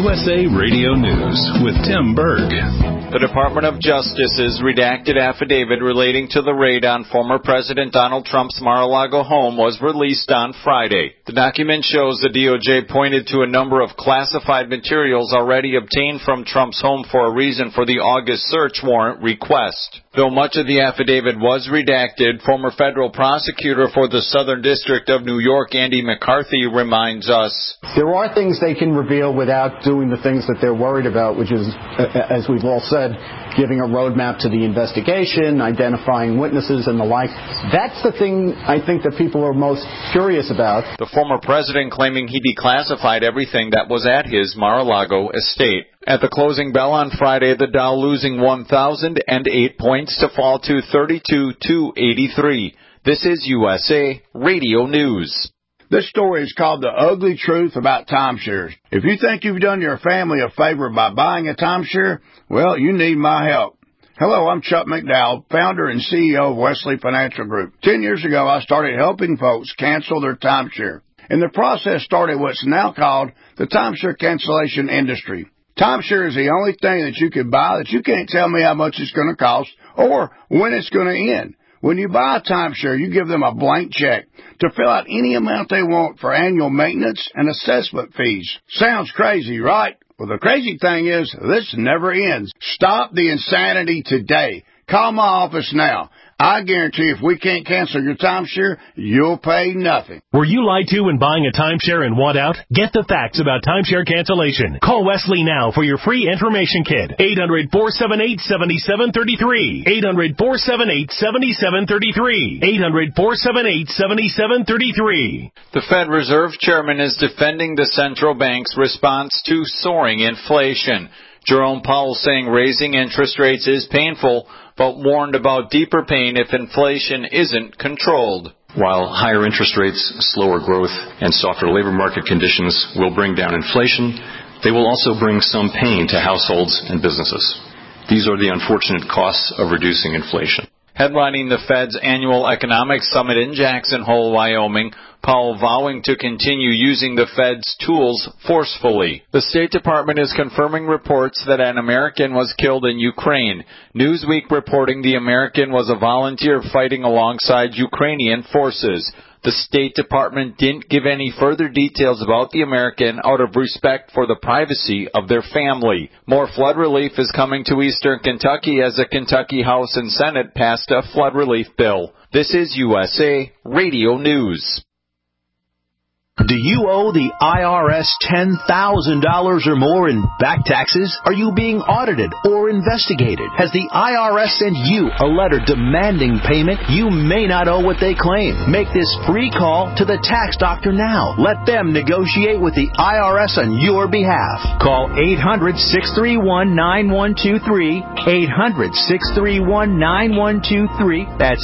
USA Radio News with Tim Berg. The Department of Justice's redacted affidavit relating to the raid on former President Donald Trump's Mar-a-Lago home was released on Friday. The document shows the DOJ pointed to a number of classified materials already obtained from Trump's home for a reason for the August search warrant request. Though much of the affidavit was redacted, former federal prosecutor for the Southern District of New York, Andy McCarthy, reminds us, there are things they can reveal without doing the things that they're worried about, which is, as we've all said, giving a roadmap to the investigation, identifying witnesses and the like. That's the thing I think that people are most curious about. The former president claiming he declassified everything that was at his Mar-a-Lago estate. At the closing bell on Friday, the Dow losing 1,008 points to fall to 32,283. This is USA Radio News. This story is called The Ugly Truth About Timeshares. If you think you've done your family a favor by buying a timeshare, well, you need my help. Hello, I'm Chuck McDowell, founder and CEO of Wesley Financial Group. 10 years ago, I started helping folks cancel their timeshare. And the process started what's now called the timeshare cancellation industry. Timeshare is the only thing that you can buy that you can't tell me how much it's going to cost or when it's going to end. When you buy a timeshare, you give them a blank check to fill out any amount they want for annual maintenance and assessment fees. Sounds crazy, right? Well, the crazy thing is, this never ends. Stop the insanity today. Call my office now. I guarantee if we can't cancel your timeshare, you'll pay nothing. Were you lied to when buying a timeshare and want out? Get the facts about timeshare cancellation. Call Wesley now for your free information kit. 800-478-7733. 800-478-7733. 800-478-7733. The Fed Reserve Chairman is defending the central bank's response to soaring inflation. Jerome Powell saying raising interest rates is painful, but warned about deeper pain if inflation isn't controlled. While higher interest rates, slower growth, and softer labor market conditions will bring down inflation, they will also bring some pain to households and businesses. These are the unfortunate costs of reducing inflation. Headlining the Fed's annual economic summit in Jackson Hole, Wyoming, Powell vowing to continue using the Fed's tools forcefully. The State Department is confirming reports that an American was killed in Ukraine. Newsweek reporting the American was a volunteer fighting alongside Ukrainian forces. The State Department didn't give any further details about the American out of respect for the privacy of their family. More flood relief is coming to eastern Kentucky as the Kentucky House and Senate passed a flood relief bill. This is USA Radio News. Do you owe the IRS $10,000 or more in back taxes? Are you being audited or investigated? Has the IRS sent you a letter demanding payment? You may not owe what they claim. Make this free call to the tax doctor now. Let them negotiate with the IRS on your behalf. Call 800-631-9123. 800-631-9123. That's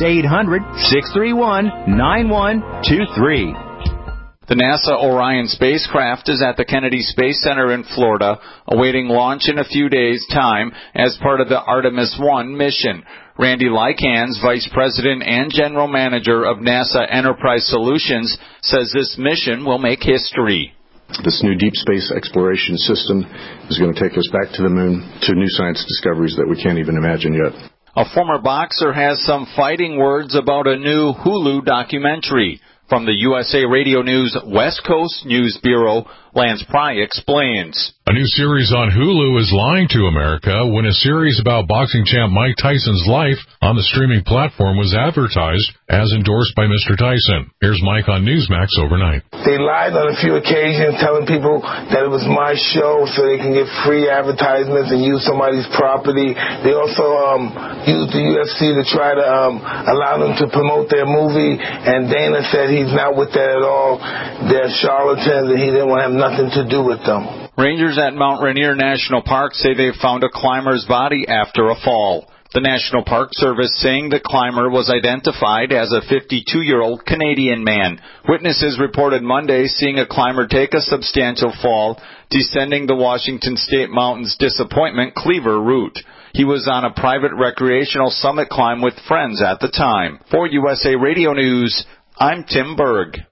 800-631-9123. The NASA Orion spacecraft is at the Kennedy Space Center in Florida, awaiting launch in a few days' time as part of the Artemis 1 mission. Randy Lycans, Vice President and General Manager of NASA Enterprise Solutions, says this mission will make history. This new deep space exploration system is going to take us back to the moon, to new science discoveries that we can't even imagine yet. A former boxer has some fighting words about a new Hulu documentary. From the USA Radio News West Coast News Bureau, Lance Pry explains. A new series on Hulu is lying to America when a series about boxing champ Mike Tyson's life on the streaming platform was advertised as endorsed by Mr. Tyson. Here's Mike on Newsmax overnight. They lied on a few occasions telling people that it was my show so they can get free advertisements and use somebody's property. They also used the UFC to try to allow them to promote their movie, and Dana said he's not with that at all. They're charlatans and he didn't want to have nothing to do with them. Rangers at Mount Rainier National Park say they found a climber's body after a fall. The National Park Service saying the climber was identified as a 52-year-old Canadian man. Witnesses reported Monday seeing a climber take a substantial fall, descending the Washington State Mountains Disappointment Cleaver route. He was on a private recreational summit climb with friends at the time. For USA Radio News, I'm Tim Berg.